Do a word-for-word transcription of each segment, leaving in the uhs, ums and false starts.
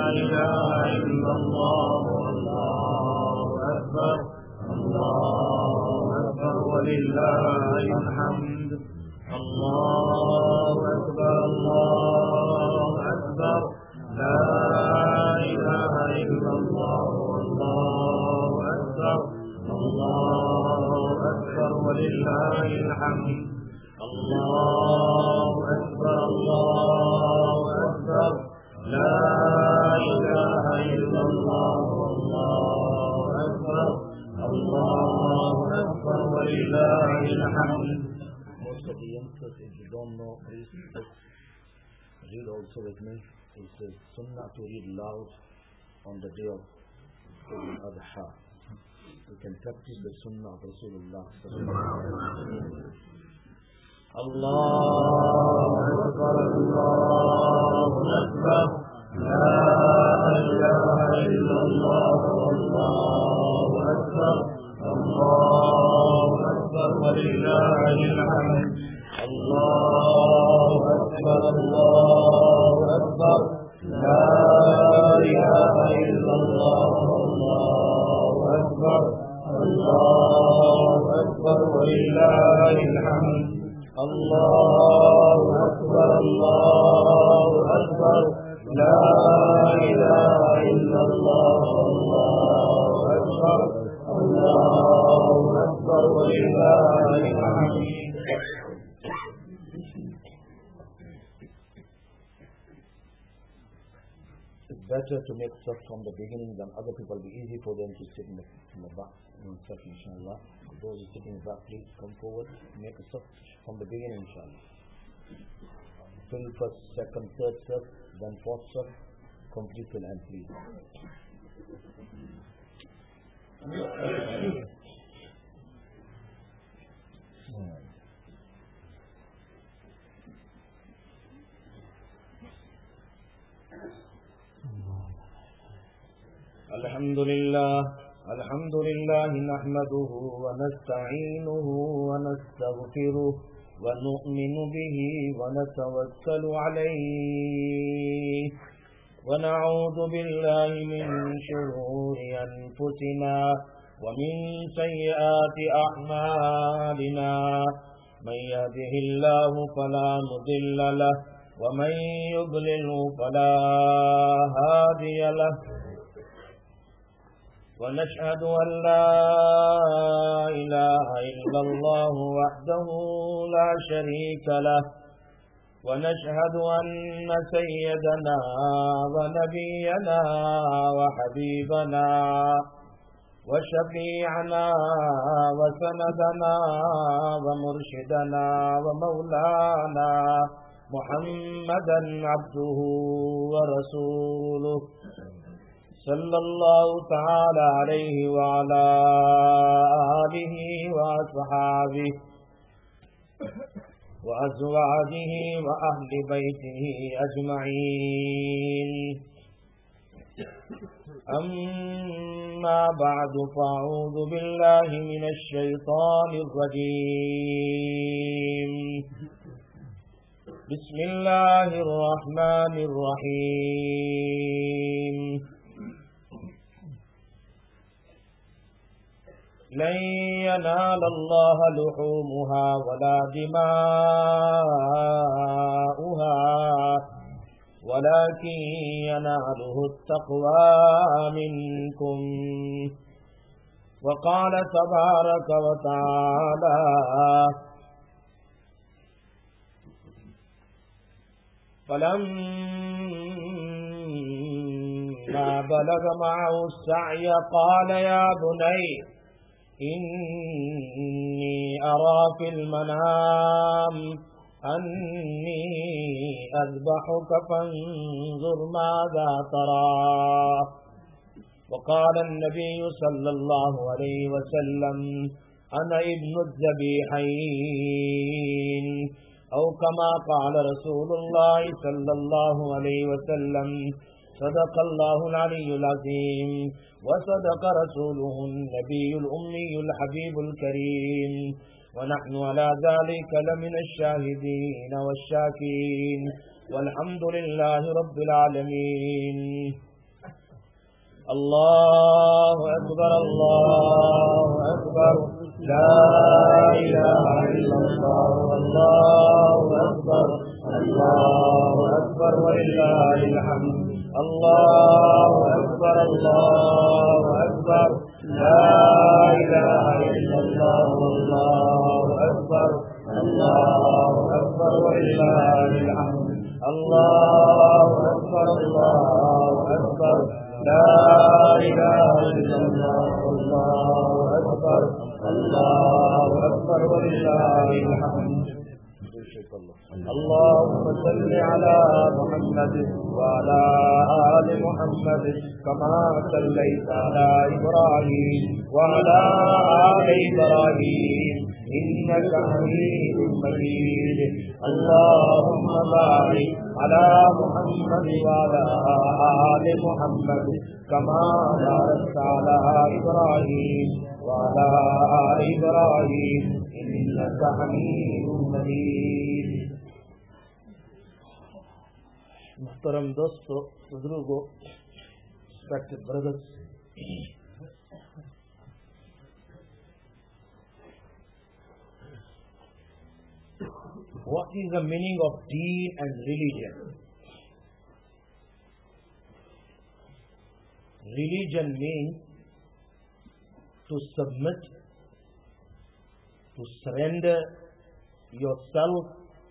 إله إلا الله والله أكبر الله أكبر ولله الحمد الله أكبر الله أكبر لا إله إلا الله والله أكبر الله أكبر ولله الحمد الله أكبر الله أكبر لا إله إلا الله والله أكبر الله أكبر ولله الحمد. Most of the youngsters, if you don't know, please read also with me. It says Sunnah to read loud on the day of Al-Adha. You can practice the Sunnah of Rasulullah. الله أكبر الله أكبر لا إله إلا الله والله أكبر الله أكبر ولله الحمد الله أكبر الله أكبر لا إله إلا الله والله أكبر الله أكبر ولله الحمد الله أكبر الله أكبر لا إله إلا الله والله أكبر الله أكبر ولله الحمد. It's better to make stuff from the beginning than other people. It'll be easy for them to sit in the, in the back. Inshallah. Those who sit in the back, please come forward. Make a stuff from the beginning, inshallah. Fill first, second, third stuff, then fourth stuff. Complete till end, please. الحمد لله الحمد لله نحمده ونستعينه ونستغفره ونؤمن به ونتوكل عليه ونعوذ بالله من شرور أنفسنا ومن سيئات أعمالنا من يهده الله فلا مضل له ومن يضلل فلا هادي له ونشهد أن لا إله إلا الله وحده لا شريك له ونشهد أن سيدنا ونبينا وحبيبنا وشفيعنا وسندنا ومرشدنا ومولانا محمدا عبده ورسوله صلى الله تعالى عليه وعلى آله وأصحابه وأزواجه وأهل بيته أجمعين أما بعد فأعوذ بالله من الشيطان الرجيم بسم الله الرحمن الرحيم لن ينال الله لحومها ولا دماؤها ولكن يناله التقوى منكم وقال تبارك وتعالى فلما بلغ معه السعي قال يا بني إني أرى في المنام أني أذبحك فانظر ماذا ترى وقال النبي صلى الله عليه وسلم أنا ابن الذبيحين أو كما قال رسول الله صلى الله عليه وسلم صدق الله العلي العظيم وصدق رسوله النبي الأمي الحبيب الكريم ونحن على ذلك لمن الشاهدين والشاكرين والحمد لله رب العالمين. الله أكبر الله أكبر لا إله إلا الله الله أكبر الله أكبر ولله الحمد الله أكبر الله أكبر لا إله إلا الله الله أكبر الله أكبر ولله الحمد الله أكبر الله أكبر لا إله إلا الله الله أكبر الله أكبر ولله الحمد اللهم صل على محمد وعلى آل محمد كما صليت على إبراهيم وعلى آل إبراهيم إنك حميد مجيد اللهم بارك على محمد وعلى آل محمد كما باركت على إبراهيم وعلى آل إبراهيم إنك حميد مجيد. Muhtaram dosto, drugo, respected brothers, what is the meaning of deen and religion? Religion means to submit, to surrender yourself,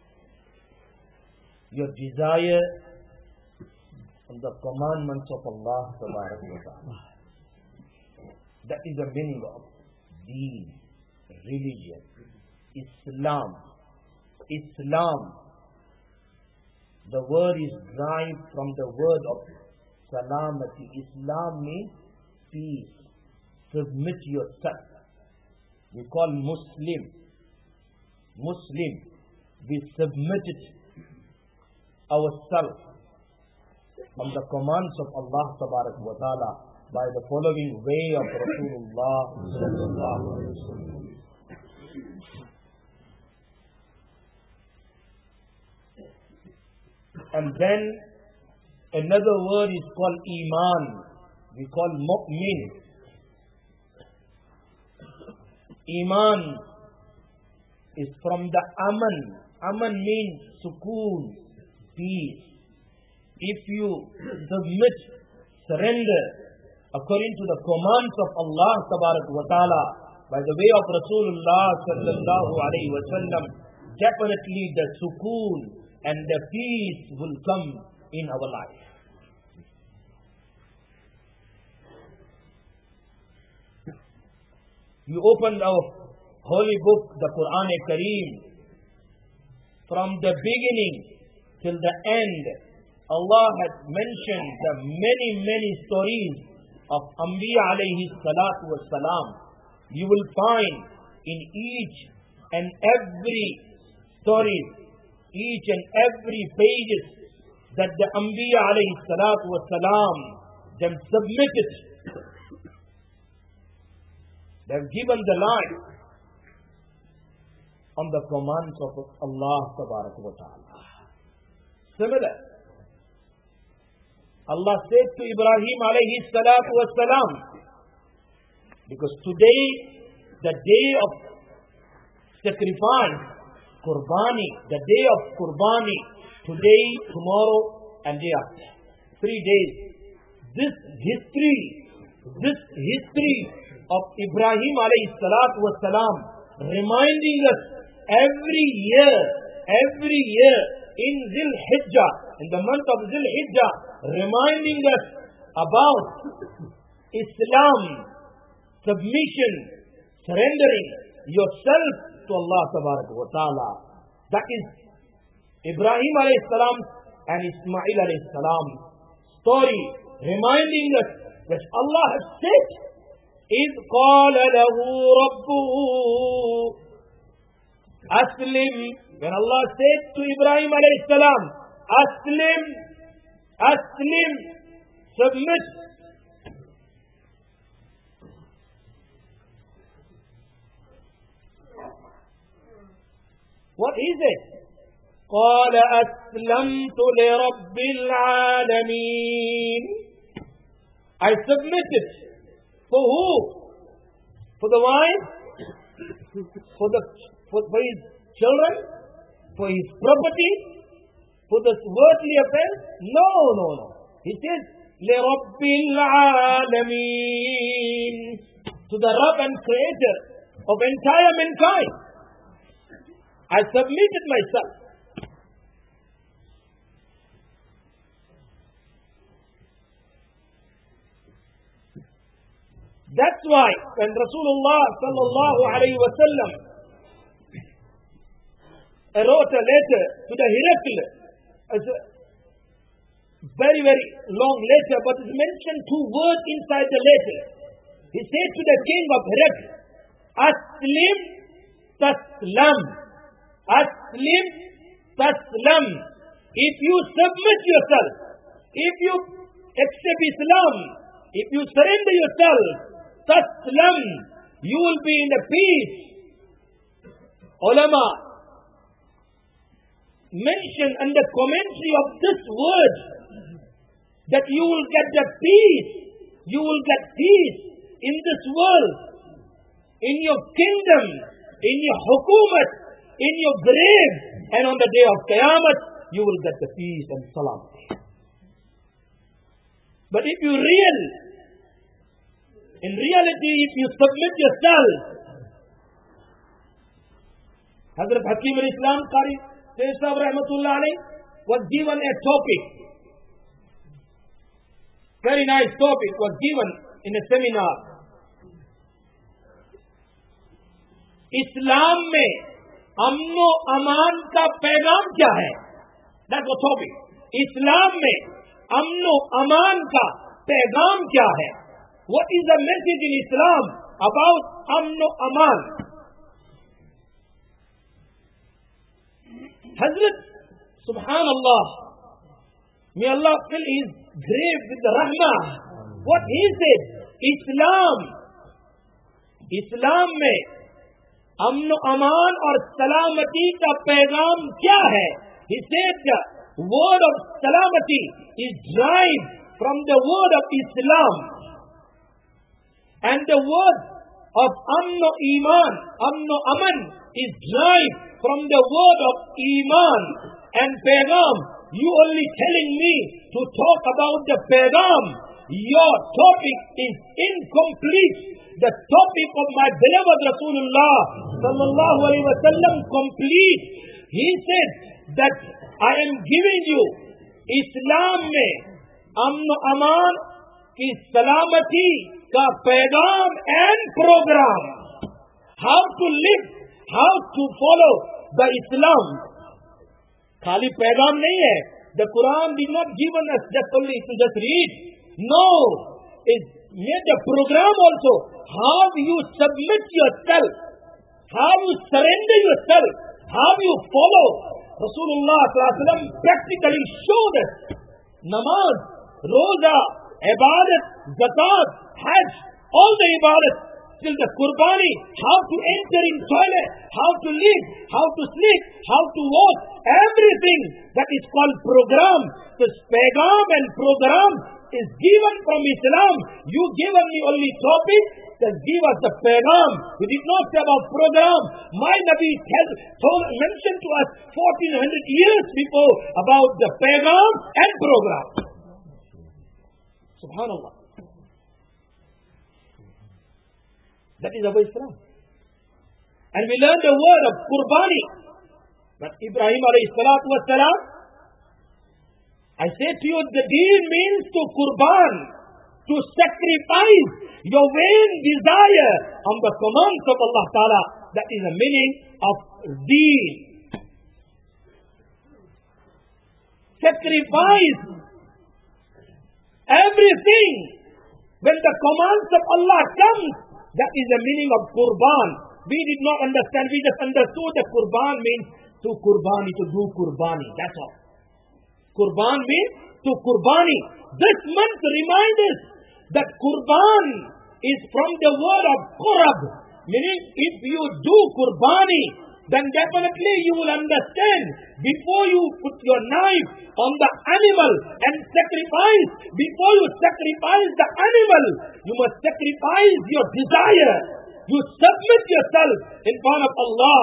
your desire on the commandments of Allah Subhanahu wa Ta'ala. That is the meaning of deen, religion, Islam. Islam, the word is derived from the word of salamati. Islam means peace. Submit yourself. We call Muslim. Muslim. We submitted ourselves from the commands of Allah Subhanahu wa Ta'ala by the following way of Rasulullah sallallahu alaihi wasallam. And then another word is called Iman. We call Mu'min. Iman is from the Aman. Aman means sukoon, peace. If you submit, surrender according to the commands of Allah wa Ta'ala by the way of Rasulullah sallallahu alayhi wa sallam, definitely the sukoon and the peace will come in our life. You open our holy book, the Quran Kareem, from the beginning till the end, Allah has mentioned the many, many stories of Anbiya alayhi salatu was salam. You will find in each and every story, each and every pages, that the Anbiya alayhi salatu was salam, them submitted. They have given the life on the commands of Allah wa Ta'ala. Similar, Allah said to Ibrahim alayhi salatu was salam, because today, the day of sacrifice, Qurbani, the day of Qurbani, today, tomorrow, and day after. Three days. This history, this history of Ibrahim alayhi salatu was salam, reminding us every year, every year in Zil Hijjah, in the month of Zil Hijjah, reminding us about Islam, submission, surrendering yourself to Allah wa Ta'ala. That is Ibrahim alayhi salam and Ismail alayhi salam story, reminding us that Allah has said, إِذْ قَالَ لَهُ رَبُّهُ أَسْلِمْ. When Allah said to Ibrahim alayhi salam, Aslim, Aslim, submit. What is it? قال أسلمت لرب العالمين. I submit it. For who? For the wife? For the for, for his children? For his property? For the worldly affairs? No, no, no. He says, لِرَبِّ الْعَالَمِينَ, to the Rabb and Creator of entire mankind. I submitted myself. That's why when Rasulullah sallallahu alayhi wa sallam wrote a letter to the Herakl, as a very, very long letter, but it's mentioned two words inside the letter. He said to the king of Herakl, Aslim taslam. Aslim taslam. If you submit yourself, if you accept Islam, if you surrender yourself, taslam, you will be in a peace. Ulama mention under commentary of this word that you will get the peace, you will get peace in this world, in your kingdom, in your hukumat, in your grave, and on the day of Qiyamah, you will get the peace and salam. But if you real, in reality, if you submit yourself, Hazrat Hakim al-Islam Qari Sayyid Sahib Rahmatullah Alayh was given a topic. Very nice topic was given in a seminar. Islam में अमनो अमान का पैगाम क्या है? That's the topic. Islam में अमनो अमान का पैगाम क्या है? What is the message in Islam about amno aman? Hazrat, subhanallah, may Allah fill his grave with the rahmah. What he said, Islam, Islam में amno aman और salamati का पैगाम क्या है? He said the word of salamati is derived from the word of Islam. And the word of amno iman, amno aman, is derived from the word of iman and pegam. You only telling me to talk about the pegam. Your topic is incomplete. The topic of my beloved Rasulullah sallallahu alaihi wasallam complete. He said that I am giving you Islam में amno aman की salamati का पैगाम and program. How to live, how to follow the Islam. खाली पैगाम नहीं है. The Quran did not give us just only to just read. No, it made a program also. How you submit yourself, how you surrender yourself, how you follow. Rasulullah sallallahu alaihi wasallam practically showed us namaz, roza, ibadat, zakat, hajj, all the ibadat, till the qurbani, how to enter in toilet, how to live, how to sleep, how to walk, everything that is called program. This pegam and program is given from Islam. You given me only topic, then give us the pegam. We did not say about program. My Nabi tell, told, mentioned to us fourteen hundred years before about the pegam and program. Subhanallah. That is our Islam. And we learn the word of qurbani. But Ibrahim alayhi salatu was salam, I say to you, the deen means to qurban, to sacrifice your vain desire on the commands of Allah Ta'ala. That is the meaning of deen. Sacrifice everything when the commands of Allah comes. That is the meaning of qurban. We did not understand. We just understood that qurban means to qurbani, to do qurbani. That's all. Qurban means to qurbani. This month reminds us that qurban is from the word of qurab. Meaning if you do qurbani, then definitely you will understand. Before you put your knife on the animal and sacrifice, before you sacrifice the animal. You must sacrifice your desire. You submit yourself in front of Allah.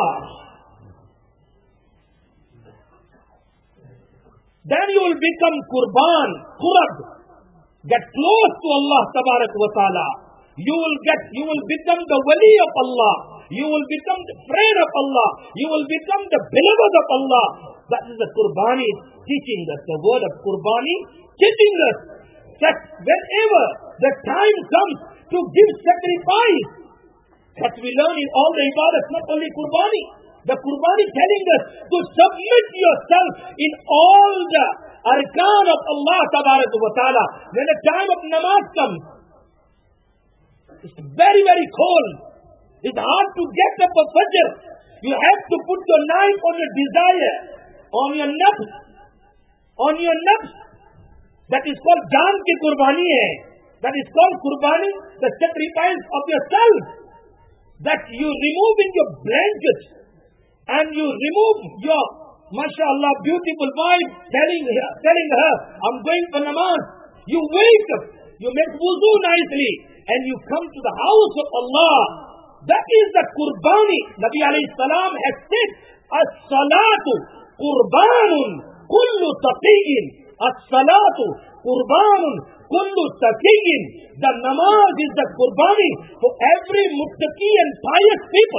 Then you will become qurban, qurab. Get close to Allah tabarak wa ta'ala. You will get, you will become the wali of Allah. You will become the friend of Allah. You will become the beloved of Allah. That is the Qurbani teaching us. The word of Qurbani teaching us that whenever the time comes to give sacrifice, that we learn in all the ibadahs, not only Qurbani. The Qurbani telling us to submit yourself in all the arkan of Allah tabarak wa ta'ala. When the time of namaz comes, it's very, very cold. It's hard to get up a fajr. You have to put your knife on your desire, on your nafs, on your nafs. That is called jaan ki qurbani hai. That is called qurbani, the sacrifice of yourself. That you removing your blanket and you remove your, mashallah, beautiful wife, telling her, telling her, I'm going for namaz. You wake up, you make wuzu nicely, and you come to the house of Allah. That is the Qurbani. Nabi alayhi salam has said, As-salatu Qurbanun kullu taqiyyin. As-salatu Qurbanun kullu taqiyyin. The namaz is the Qurbani for every muttaqi and pious people.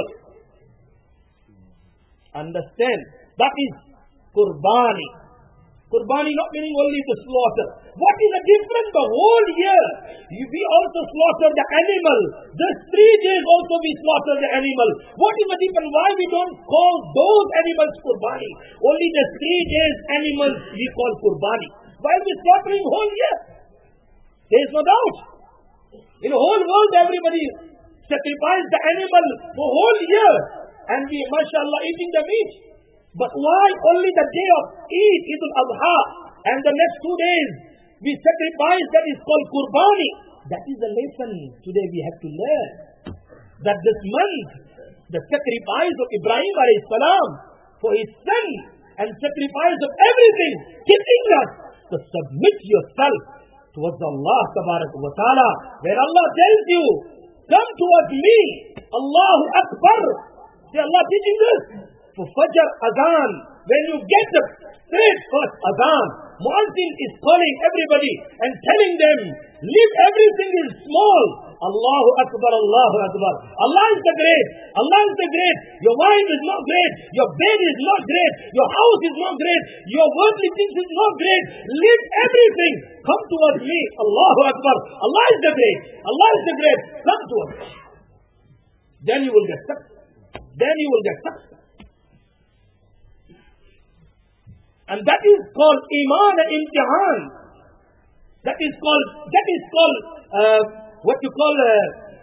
Understand? That is Qurbani. Qurbani not meaning only to slaughter. What is the difference the whole year? We also slaughter the animal. These three days also we slaughter the animal. What is the difference? Why we don't call those animals Qurbani? Only the three days animals we call Qurbani. Why are we slaughtering whole year? There is no doubt. In the whole world everybody sacrifices the animal for whole year. And we, mashallah, eating the meat. But why only the day of Eid, Eid al-Adha, and the next two days we sacrifice? That is called Qurbani. That is the lesson today we have to learn. That this month, the sacrifice of Ibrahim alayhi salam for his son and sacrifice of everything, teaching us to submit yourself towards Allah tabarak wa ta'ala. Where Allah tells you, come towards me, Allahu Akbar. See Allah teaching us. For Fajr Adhan, when you get up, straight first Adhan, Muazzin is calling everybody and telling them, leave everything is small. Allahu Akbar, Allahu Akbar. Allah is the great. Allah is the great. Your wife is not great. Your bed is not great. Your house is not great. Your worldly things is not great. Leave everything. Come towards me. Allahu Akbar. Allah is the great. Allah is the great. Come towards me. Then you will get success. Then you will get success. And that is called Iman and Imtihan. That is called, that is called, uh, what you call, uh,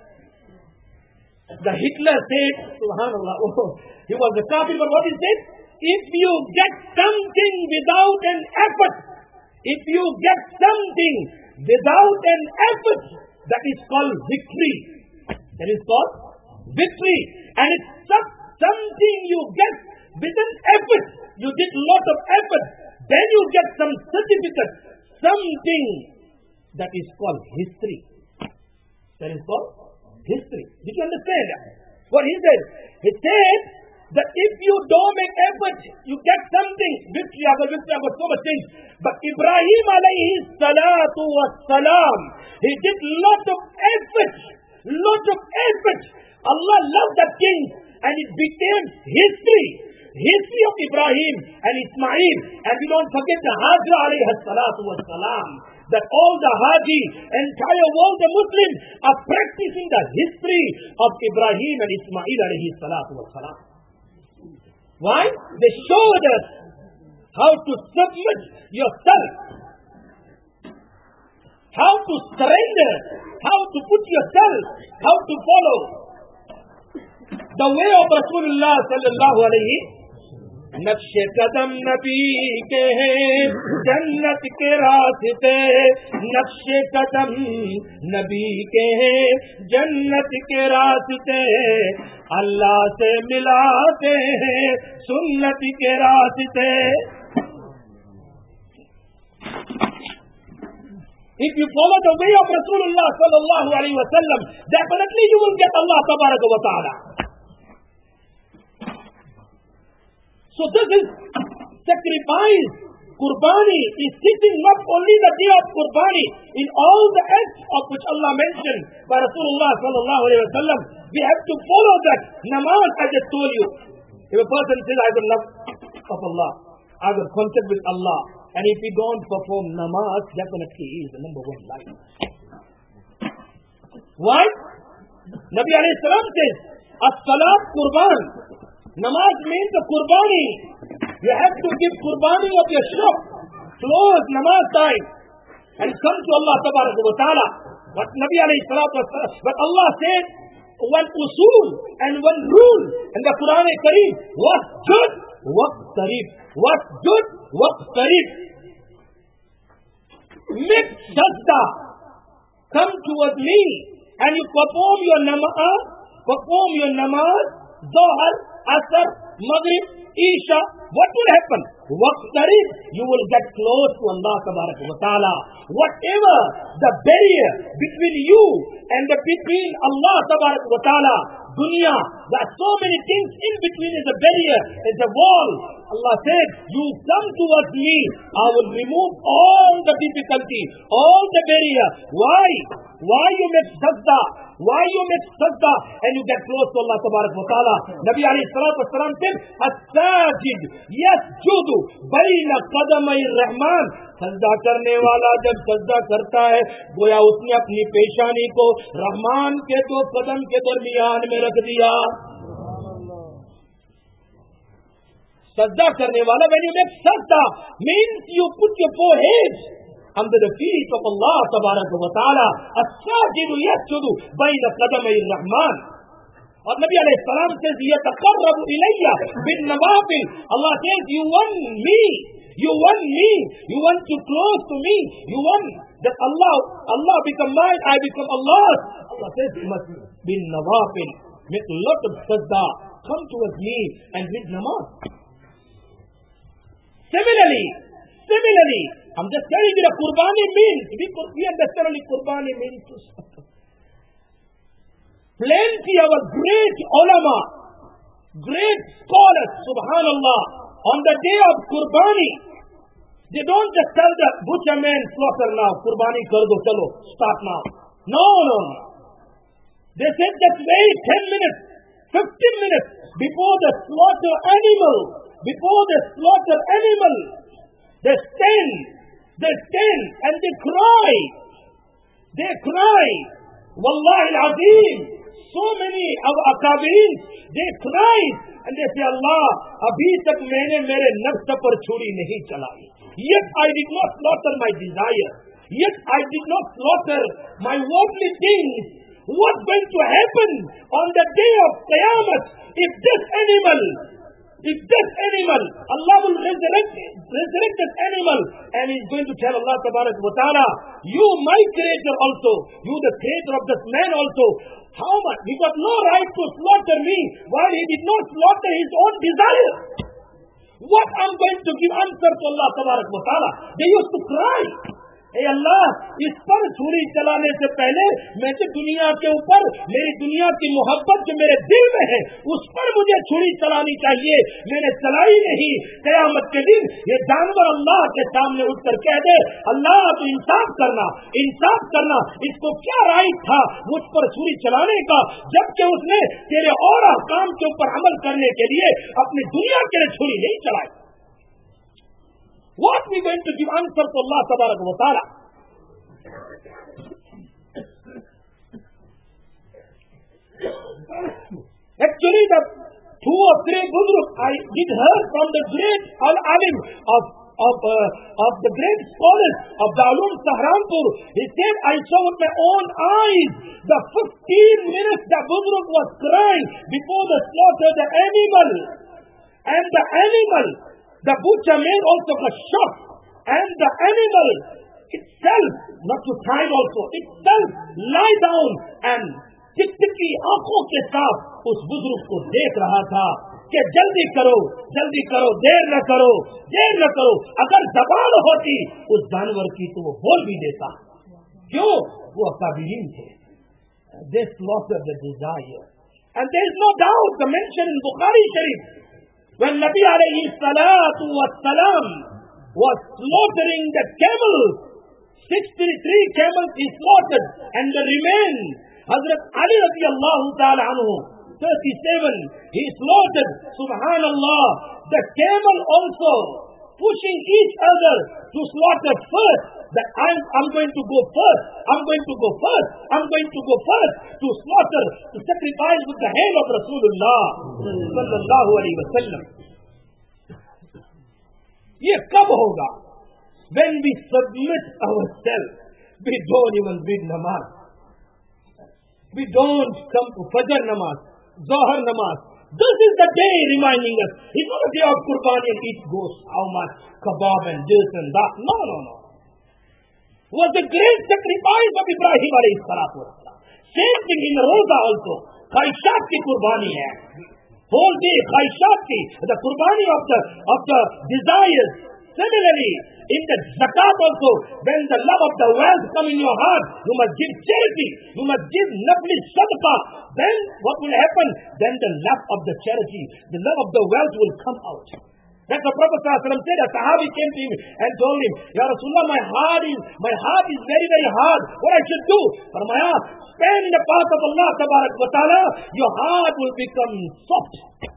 the Hitler said, subhanallah, oh, he was a kafir, but what he said? If you get something without an effort, if you get something without an effort, that is called victory. That is called victory. And it's something you get with an effort. You did a lot of effort. Then you get some certificate. Something that is called history. That is called history. Did you understand that? What he said? He said that if you don't make effort, you get something. Victory after victory after so much things. But Ibrahim alayhi salatu was salam, he did lot of effort. Lot of effort. Allah loved that king. And it became history. History of Ibrahim and Ismail. And we don't forget the Hajra alayhi salatu was salam. That all the Haji, entire world, the Muslims are practicing the history of Ibrahim and Ismail alayhi salatu was salam. Why? They showed us how to submit yourself, how to surrender, how to put yourself, how to follow the way of Rasulullah sallallahu alayhi. नक्शे कदम नबी के हैं जन्नत के रास्ते, नक्शे कदम नबी के हैं जन्नत के रास्ते, अल्लाह से मिलाते हैं सुन्नत के रास्ते. If you follow the way of Rasulullah sallallahu alaihi wasallam, definitely you will get Allah tabaraka wa ta'ala. So this is sacrifice. Qurbani is sitting not only the day of Qurbani, in all the acts of which Allah mentioned by Rasulullah sallallahu alaihi wasallam. We have to follow that. Namaz, I just told you. If a person says, I will love of Allah, I will contact with Allah, and if he don't perform namaz, definitely he is the number one liar. Why? Nabi alayhi salam says, as-salat qurban. Namaz means the qurbani. You have to give qurbani of your shop, clothes, namaz time, and come to Allah tabaraka wa ta'ala. But Nabi alayhi salatu wasalam, but Allah said, one usul and one rule in the Quran Kareem, wasjud waqtarib, wasjud waqtarib. Make sajda, come towards me, and you perform your namaz, perform your namaz, Zohar, Asr, Maghrib, Isha. What will happen? Waqtarib, you will get close to Allah tabaraka wa ta'ala. Whatever the barrier between you and the between Allah tabaraka wa ta'ala, dunya, there are so many things in between is a barrier, is a wall. Allah said, you come towards me, I will remove all the difficulty, all the barrier. Why? Why you make sajda? Why you make sajda and you get close to Allah tabaraka wa ta'ala? Nabi alayhi salatu wasalam said, as-sajid yasjudu bayna qadamay rahman. सजदा करने वाला जब सजदा करता है गोया उसने अपनी पेशानी को रहमान के दो कदम के दरमियान में रख दिया. सजदा करने वाला, when you make sajda, means you put your forehead under the feet of Allah tabaraka wa ta'ala. as-sajidu yasjudu bayna qadamay rahman. और नबी अलैहि सलाम says, यतक़र्रबु इलय्या बिन-नवाफिल. Allah says, you want me, you want me, you want to close to me, you want that Allah, Allah become mine, I become Allah's. Allah says, you must bin-nawafil, make a lot of sajda, come towards me and read namaz. Similarly, similarly, I'm just telling you the qurbani means, we, we understand only qurbani means to suffer. Plenty of our great ulama, great scholars, subhanallah, on the day of qurbani, they don't just tell the butcher man, slaughter now, qurbani kar do, chalo, start now. No, no, no. They said just wait ten minutes, fifteen minutes before the slaughter animal, before the slaughter animal, they stand, they stand and they cry. They cry. Wallahi al-azim. So many of akabirin, they cry and they say, Allah, abhi tak maine mere nafs par churi nahi chalai. Yet I did not slaughter my desire. Yet I did not slaughter my worldly things. What's going to happen on the day of Qiyamah if this animal, if this animal, Allah will resurrect, resurrect this animal and He's going to tell Allah tabarak wa ta'ala, you my creator also, you the creator of this man also, how much? He got no right to slaughter me while he did not slaughter his own desire. What I'm going to give answer to Allah tabarak wa ta'ala? They used to cry. Hey Allah, इस पर छुरी चलाने से पहले मैं तो दुनिया के ऊपर मेरी दुनिया की मोहब्बत जो मेरे दिल में है उस पर मुझे छुरी चलानी चाहिए. मैंने चलाई नहीं. क़यामत के दिन ये जानवर अल्लाह के सामने उठकर कह दे, अल्लाह तो इंसाफ करना, इंसाफ करना. इसको क्या राइट था मुझ पर छुरी चलाने का, जबकि उसने तेरे और अहकाम के ऊपर अमल करने के लिए अपनी दुनिया के लिए छुरी नहीं चलाई. What we going to give answer to Allah tabarak wa ta'ala? Actually, the two or three Budruk I did hear from the great al-alim of of uh, of the great scholars of Dalum Sahranpur. He said, I saw with my own eyes the fifteen minutes the Budruk was crying before the slaughter the animal, and the animal. The butcher man also got shot, and the animal itself, not to hide also, itself lie down and टिकटिकी आंखों के साथ उस बुजुर्ग को देख रहा था कि जल्दी करो, जल्दी करो, देर न करो, देर न करो. अगर जबान होती उस जानवर की तो वो बोल भी देता. क्यों? वो काबिरीन थे. They slaughtered the desire. And there is no doubt, the mention in Bukhari Sharif, when Nabi alayhi salatu wassalam was slaughtering the camels, sixty-three camels he slaughtered, and the remain, Hazrat Ali radiallahu ta'ala anhu, thirty-seven, he slaughtered, subhanallah, the camel also, pushing each other to slaughter first, that I'm, I'm going to go first, I'm going to go first, I'm going to go first, to slaughter, to sacrifice with the hand of Rasulullah sallallahu alayhi wa sallam. Ye kab hoga? When we submit ourselves, we don't even read namaz. We don't come to Fajr namaz, Zohar namaz. This is the day reminding us. It's not a day of Qurbani and eat ghost, how much, kebab and this and that. No, no, no. It was the great sacrifice of Ibrahim alayhi salatu wasalam. Same thing in Roza also. Khaishat ki Qurbani hai. Whole day, Khaishat ki, the Qurbani of the, of the desires. Similarly, in the zakat also, when the love of the wealth come in your heart, you must give charity, you must give nafli sadaqah. Then what will happen? Then the love of the charity, the love of the wealth will come out. That the Prophet ﷺ said, a Sahabi came to him and told him, Ya Rasulullah, my heart is, my heart is very, very hard. What I should do? Farmaya, spend in the path of Allah tabarak wa ta'ala, your heart will become soft.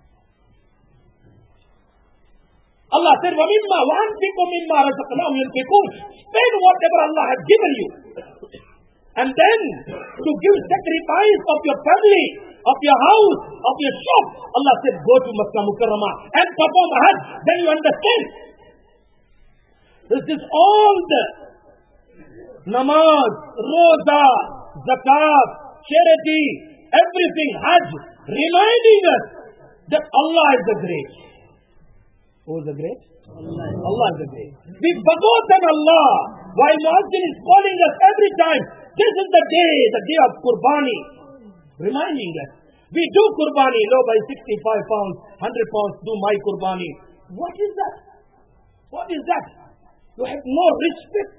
Allah said, وَمِمَّا وَأَنْفِقُوا مِمَّا رَزَقْنَاهُمْ يُنْفِقُونَ. Spend whatever Allah has given you. And then, to give sacrifice of your family, of your house, of your shop, Allah said, go to Makkah Mukarramah and perform Hajj. Then you understand. This is all the namaz, roza, zakat, charity, everything, Hajj, reminding us that Allah is the great. Who is the great? Allah, Allah is the great. We forgotten Allah while Muazzin is calling us every time. This is the day, the day of Qurbani. Reminding us. We do Qurbani, no, by sixty-five pounds, one hundred pounds, do my Qurbani. What is that? What is that? You have no respect.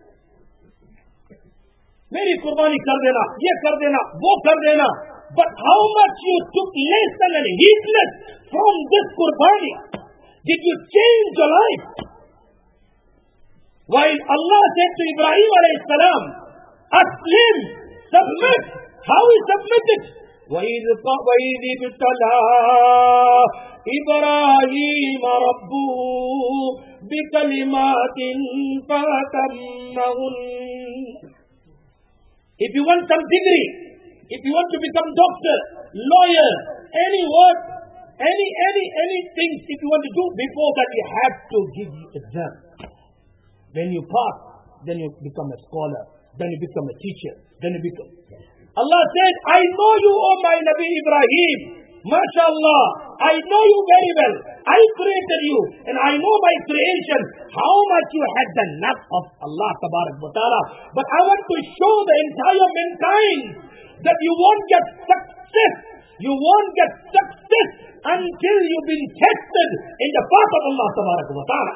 Meri Qurbani kar dena, ye kar dena, wo kar dena. But how much you took lesson and heedless from this Qurbani? Did you change your life? While Allah said to Ibrahim alayhi salam, Aslim, submit. How he submitted? وَإِذْ ابْتَلَى إِبْرَاهِيمَ رَبُّهُ بِكَلِمَاتٍ فَأَتَمَّهُنَّ. If you want some degree, if you want to become doctor, lawyer, any work, any, any, anything, if you want to do, before that you have to give you exam. When you pass, then you become a scholar, then you become a teacher, then you become... Allah said, I know you, O my Nabi Ibrahim. MashaAllah, I know you very well. I created you, and I know my creation, how much you had the love of Allah Tabarak wa Ta'ala. But I want to show the entire mankind that you won't get success. You won't get success until you've been tested in the path of Allah Tabarak wa Ta'ala.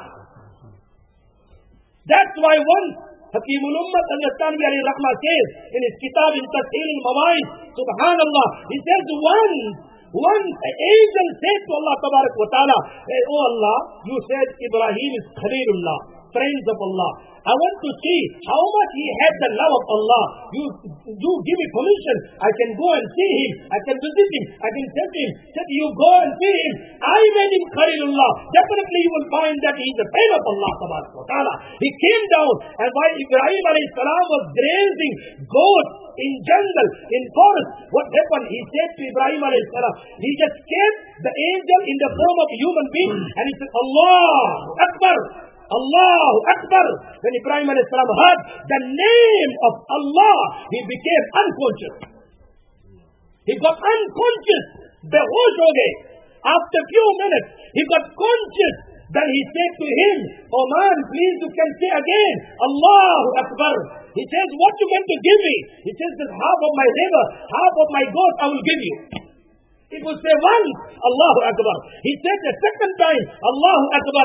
That's why once Hakimul Ummat Al-Yastanwi alayhi rahmah says in his kitab in Tasheel al-Mawa'id, subhanallah, he says one, one angel said to Allah Tabarak wa Ta'ala, hey, oh Allah, you said Ibrahim is Khalilullah, friends of Allah. I want to see how much he had the love of Allah. You, you give me permission. I can go and see him. I can visit him. I can tell him. Said you go and see him. I made him Khalilullah. Definitely you will find that he is a friend of Allah Ta'ala. He came down, and while Ibrahim alayhi salam was grazing goats in jungle, in forest, what happened? He said to Ibrahim alayhi salam, he just came, the angel in the form of a human being, and he said, Allah Akbar. Allahu Akbar. When Ibrahim alayhi salam heard the name of Allah, he became unconscious. He got unconscious. Behosh ho gaye. After few minutes, he got conscious. Then he said to him, oh man, please you can say again, Allahu Akbar. He says, what you going to give me? He says, this half of my river, half of my goat I will give you. It will say once, Allahu Akbar. He said the second time, Allahu Akbar.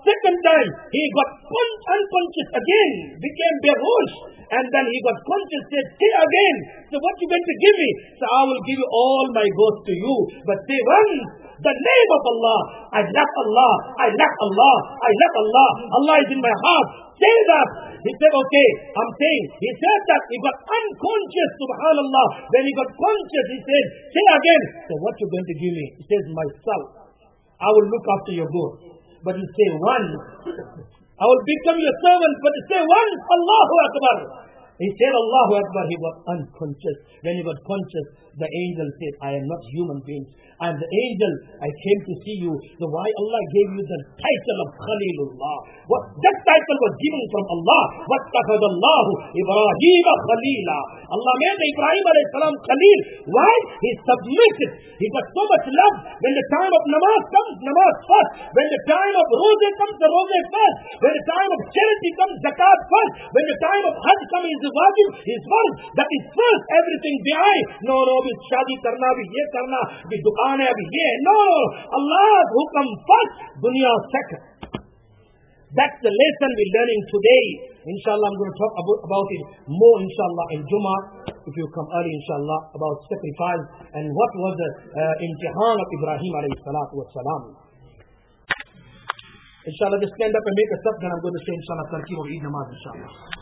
Second time, he got punched, unconscious again, became behosh, and then he got conscious, said, say again. So what you going to give me? So I will give you all my goods to you. But say once, the name of Allah. I love Allah. I love Allah. I love Allah. Allah is in my heart. Say that. He said, okay, I'm saying. He said that. He got unconscious, subhanallah. When he got conscious, he said, say again. So what you going to give me? He says, myself. I will look after your goods. But you say once, I will become your servant. But you say once, Allahu Akbar. He said, Allahu Akbar. He was unconscious. When he got conscious, the angel said, I am not human being. I am the angel. I came to see you. So why Allah gave you the title of Khalilullah? What that title was given from Allah. وَاتَّخَذَ اللَّهُ إِبْرَاهِيمَ خَلِيلًا. Allah made Ibrahim alayhi salam Khalil. Why? He submitted. He got so much love. When the time of namaz comes, namaz first. When the time of roze comes, the roze first. When the time of charity comes, zakat first. When the time of hajj comes, his wajib, his first. That is first. Everything behind. No, no, bhi shadi karna, bhi ye karna, bhi dukaan hai, bhi ye. No, Allah's hukam first, dunya second. That's the lesson we're learning today. Inshallah, I'm going to talk about, about it more, inshallah, in Jummah. If you come early, inshallah, about sacrifice and what was the uh, imtihan of Ibrahim alayhi salatu wa salam. Inshallah, just stand up and make a step, then I'm going to say, inshallah, tarkeeb of Eid namaz, inshallah.